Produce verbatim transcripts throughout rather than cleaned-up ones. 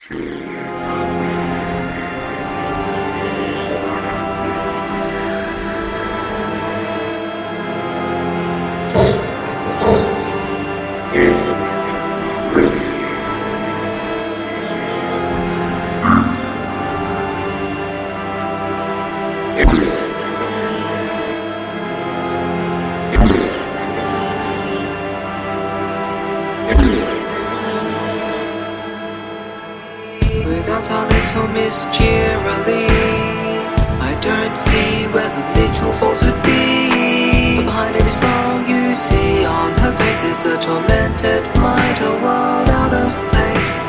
Without a little Miss Cheerily, I don't see where the little fault would be. But behind every smile you see on her face is a tormented mind, a world out of place.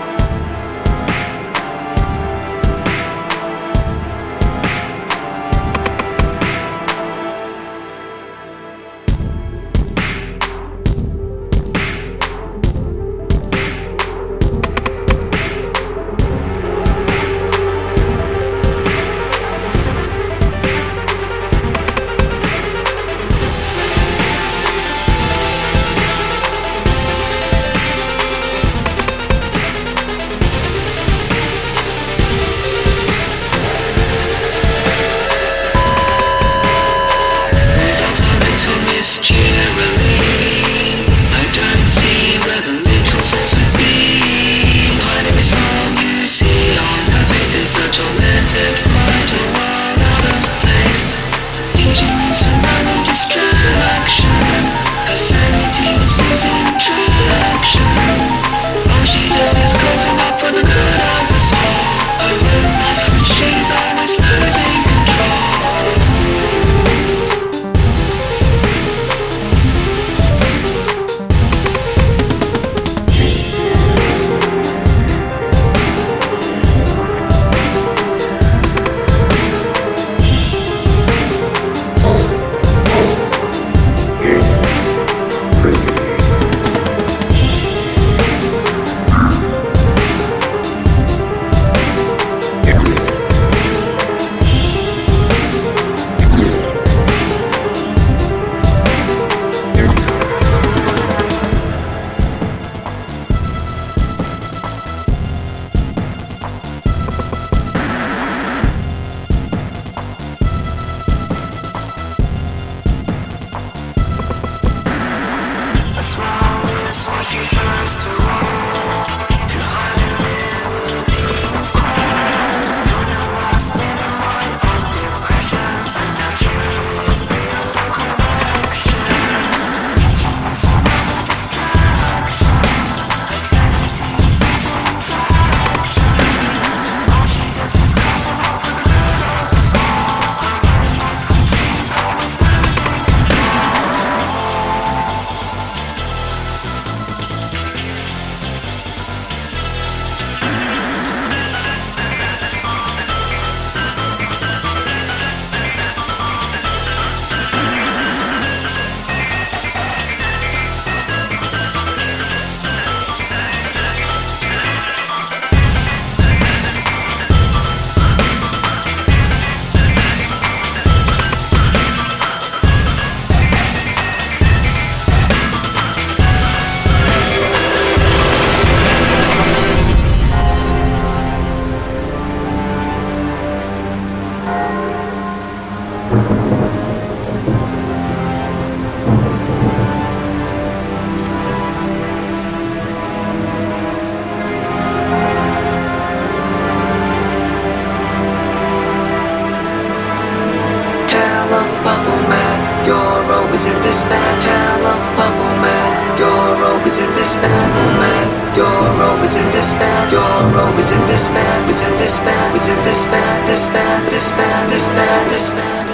is in despair. Tale of Bubble Man. Your robe is in despair. Oh man, your robe is in despair. Your robe is in despair. Is in despair. Is in despair. Despair. Despair. Despair. Despair.